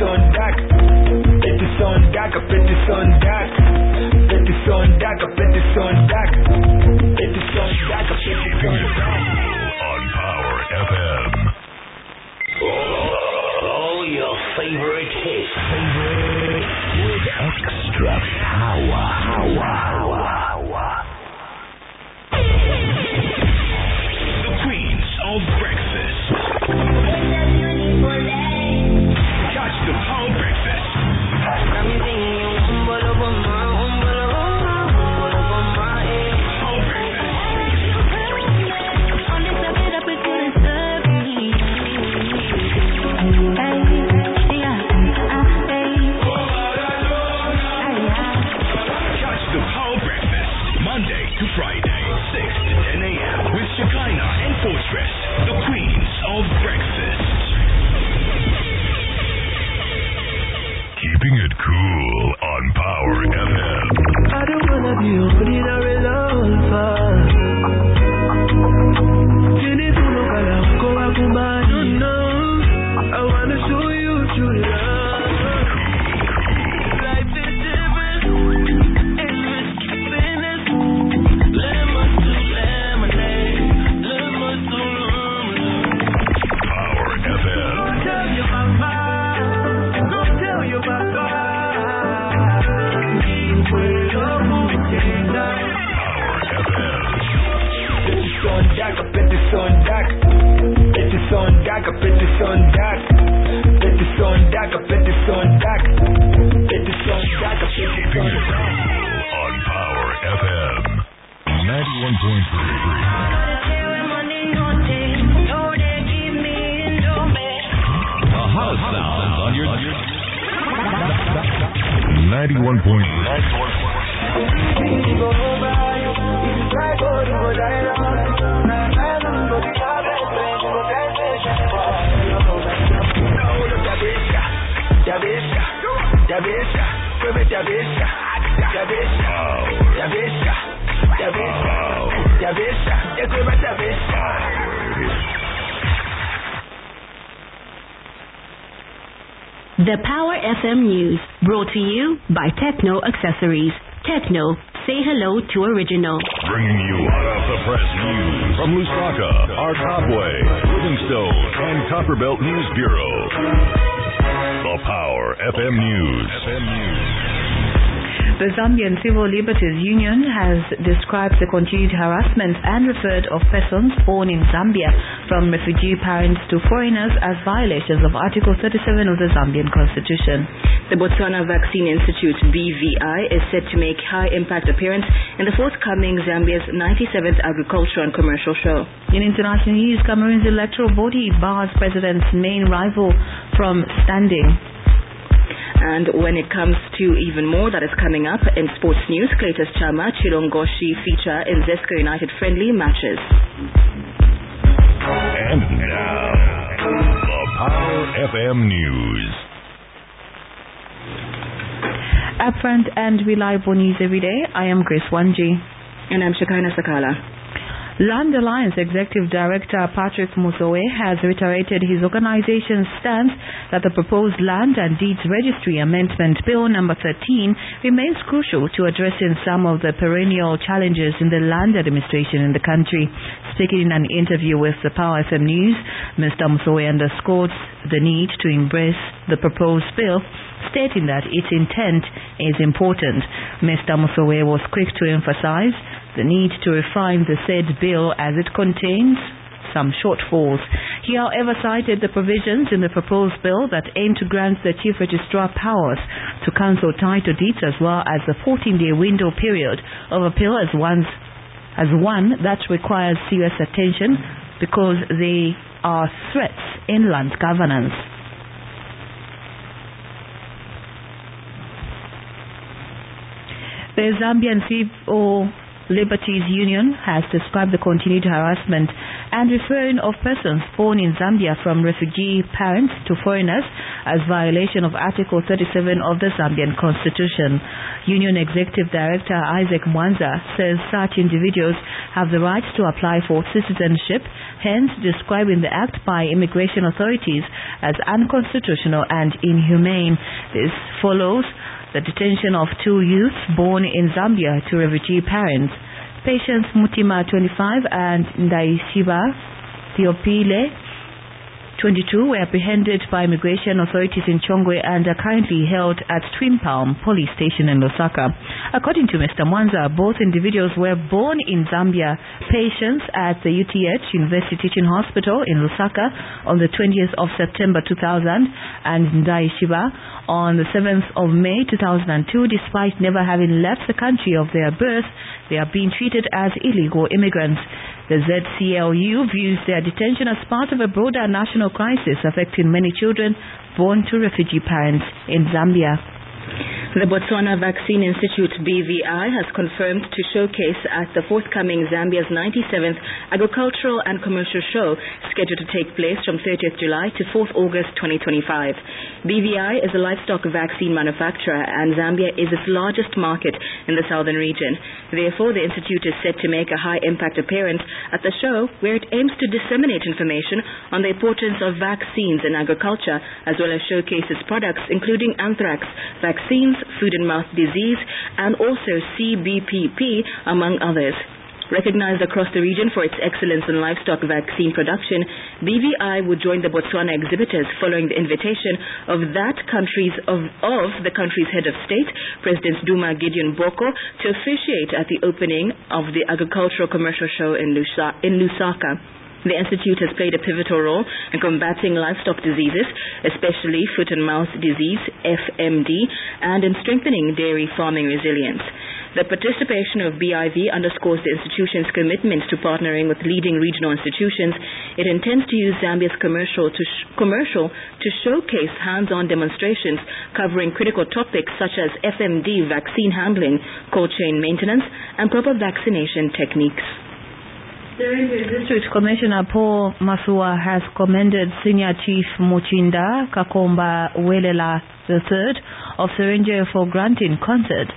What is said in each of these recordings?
sondak. Petit sondak, petit sondak. Petit sondak, petit sondak. Petit sondak, petit sondak. On Power FM. All your favorite hits. With extra power. The Queens of Breakfast. Catch the Power Breakfast. Friday, 6 to 10 a.m. with Shekinah and Fortress, the Queens of Breakfast. Keeping it cool on Power FM. I don't wanna be ordinary lover. No, I wanna show you true love. Life is different. On Power FM 91.3. The house sounds on your 91.3. The Power FM News, brought to you by Techno Accessories. Techno, say hello to original. Bringing you hot off the press news from Lusaka, Arcopway, Livingstone, and Copperbelt News Bureau. The Power FM News. The Zambian Civil Liberties Union has described the continued harassment and referred of persons born in Zambia from refugee parents to foreigners as violations of Article 37 of the Zambian Constitution. The Botswana Vaccine Institute, BVI, is set to make high-impact appearance in the forthcoming Zambia's 97th Agricultural and Commercial Show. In international news, Cameroon's electoral body bars president's main rival from standing. And when it comes to even more that is coming up in sports news, Cletus Chama, Chilongoshi feature in Zesco United friendly matches. And now, the Power FM News. Upfront and reliable news every day. I am Grace Wanji. And I'm Shekinah Sakala. Land Alliance Executive Director Patrick Musowe has reiterated his organization's stance that the proposed Land and Deeds Registry Amendment Bill number 13 remains crucial to addressing some of the perennial challenges in the land administration in the country. Speaking in an interview with the Power FM News, Mr. Musowe underscored the need to embrace the proposed bill, stating that its intent is important. Mr. Musowe was quick to emphasize the need to refine the said bill as it contains some shortfalls. He, however, cited the provisions in the proposed bill that aim to grant the Chief Registrar powers to cancel title deeds as well as the 14-day window period of appeal as one that requires serious attention because they are threats in land governance. The Zambian Civil Liberties Union has described the continued harassment and referring of persons born in Zambia from refugee parents to foreigners as violation of Article 37 of the Zambian Constitution. Union Executive Director Isaac Mwanza says such individuals have the right to apply for citizenship, hence describing the act by immigration authorities as unconstitutional and inhumane. This follows the detention of two youths born in Zambia to refugee parents. Patience Mutima, 25, and Ndaishiba Theopile, 22, were apprehended by immigration authorities in Chongwe and are currently held at Twin Palm Police Station in Lusaka. According to Mr. Mwanza, both individuals were born in Zambia. Patience at the UTH University Teaching Hospital in Lusaka on the 20th of September 2000 and Ndaishiba on the 7th of May 2002. Despite never having left the country of their birth, they are being treated as illegal immigrants. The ZCLU views their detention as part of a broader national crisis affecting many children born to refugee parents in Zambia. The Botswana Vaccine Institute BVI has confirmed to showcase at the forthcoming Zambia's 97th Agricultural and Commercial Show, scheduled to take place from 30th July to 4th August 2025. BVI is a livestock vaccine manufacturer and Zambia is its largest market in the southern region. Therefore, the institute is set to make a high-impact appearance at the show, where it aims to disseminate information on the importance of vaccines in agriculture, as well as showcase its products including anthrax vaccines, foot and mouth disease, and also CBPP, among others. Recognized across the region for its excellence in livestock vaccine production, BVI would join the Botswana exhibitors following the invitation of the country's head of state, President Duma Gideon Boko, to officiate at the opening of the Agricultural Commercial Show in Lusaka. The institute has played a pivotal role in combating livestock diseases, especially foot and mouth disease, FMD, and in strengthening dairy farming resilience. The participation of BIV underscores the institution's commitment to partnering with leading regional institutions. It intends to use Zambia's commercial to showcase hands-on demonstrations covering critical topics such as FMD vaccine handling, cold chain maintenance, and proper vaccination techniques. District Commissioner Paul Masua has commended Senior Chief Muchinda Kakomba Welela III of Serenje for granting consent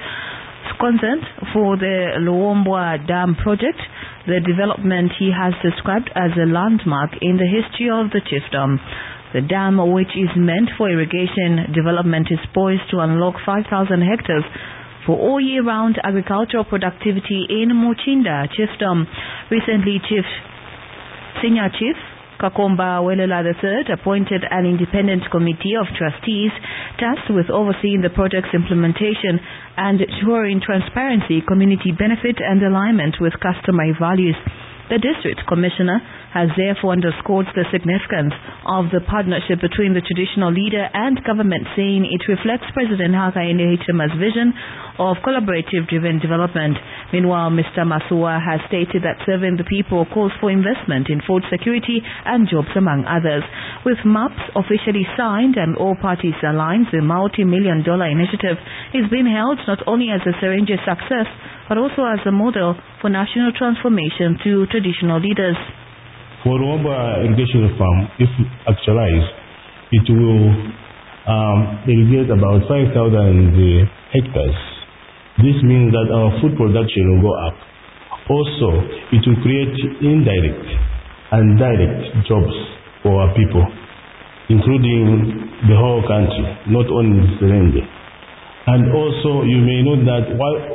for the Luombwa Dam project, the development he has described as a landmark in the history of the chiefdom. The dam, which is meant for irrigation development, is poised to unlock 5,000 hectares for all year-round agricultural productivity in Muchinda chiefdom. Recently, Senior Chief Kakomba Welela III appointed an independent committee of trustees tasked with overseeing the project's implementation and ensuring transparency, community benefit, and alignment with customary values. The District Commissioner has therefore underscored the significance of the partnership between the traditional leader and government, saying it reflects President Hakainde Hichilema's vision of collaborative-driven development. Meanwhile, Mr. Masua has stated that serving the people calls for investment in food security and jobs, among others. With maps officially signed and all parties aligned, the multi-million-dollar initiative is being hailed not only as a Serenje success, but also as a model for national transformation to traditional leaders. For Luombwa irrigation farm, if actualized, it will irrigate about 5,000 hectares. This means that our food production will go up. Also, it will create indirect and direct jobs for our people, including the whole country, not only Serenje. And also, you may know that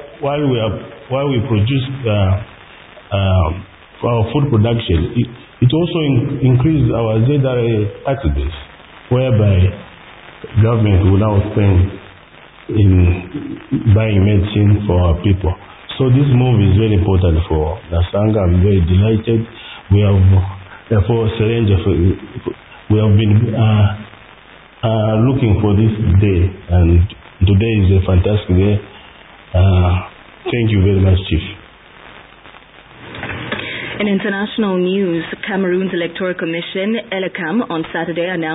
while we produce our food production, it also increases our ZRA tax base, whereby government will now spend in buying medicine for our people. So this move is very important for Nasanga. I'm very delighted. We have, therefore, Serenje, we have been looking for this day, and today is a fantastic day. Thank you very much, Chief. In international news, Cameroon's Electoral Commission, ELECAM, on Saturday announced